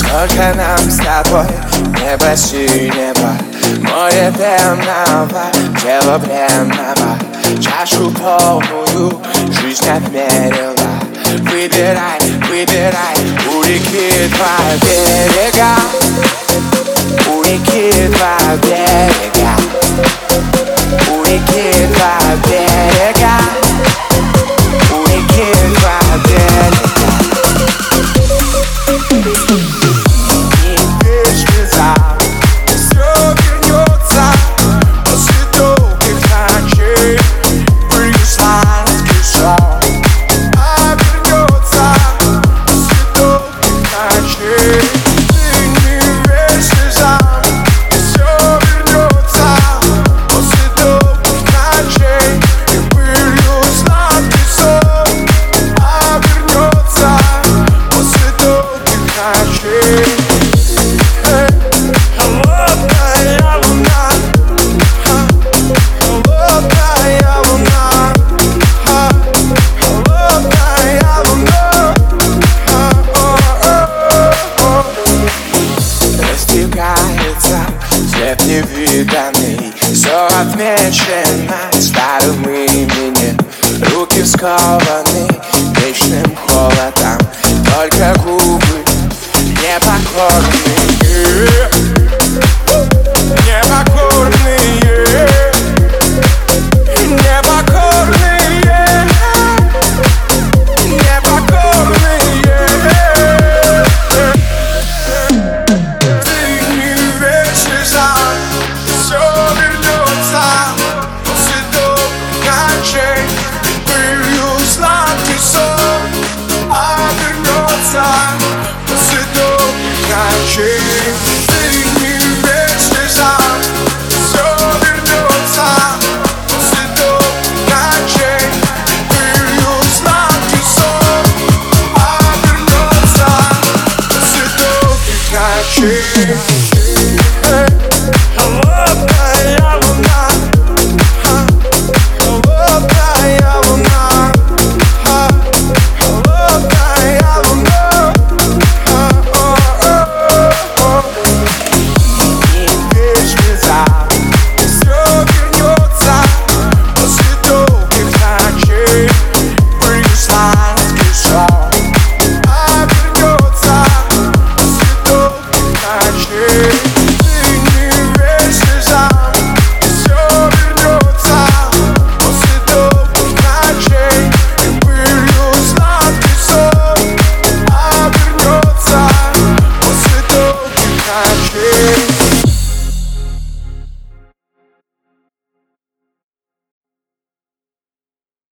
Только нам с тобой небо синего, море темного, тело бренного. Чашу полную жизнь отмерила. Выбирай, выбирай, у реки два берега, у реки два берега, у реки два берега, у реки два берега. И без слеза все вернется после долгих ночей. Были сладкий сон, а вернется после долгих ночей. Ты не верь слезам, все вернется после долгих ночей. И был сладкий сон, а вернется после долгих ночей. Холодная луна, холодная луна, холодная луна. Растекается свет невиданный, все отмечено старым именем. Руки скованы вечным холодом, только губы непокорные, непокорные, непокорные, непокорные. Ты не верь слезам, все вернется после долгих ночей. Был сладкий сон, а вернется после долгих ночей. Ты не верь слезам, все вернется после долгих ночей. Был сладкий сон, а вернется после долгих ночей.